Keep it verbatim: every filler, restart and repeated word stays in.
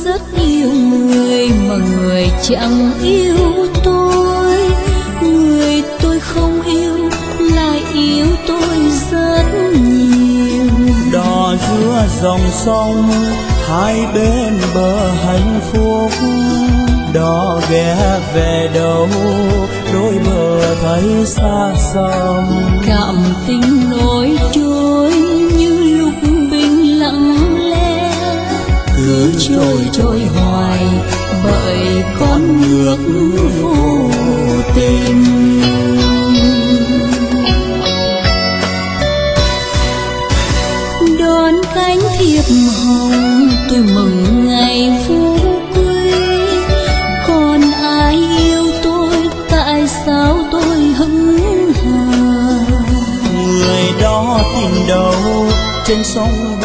rất yêu người mà người chẳng yêu tôi. Người tôi không yêu lại yêu tôi rất nhiều. Đò giữa dòng sông hai bên bờ hạnh phúc, đò ghé về đâu đôi bờ thấy xa xăm. Cảm tình nổi trôi như lúc bình lặng lẽ, cứ trôi trôi hoài bởi con nước vô tình. Đón cánh thiệp hồng tôi mừng ngày phú quý, còn ai yêu tôi tại sao tôi hững hờ. Người đó tìm đâu trên sông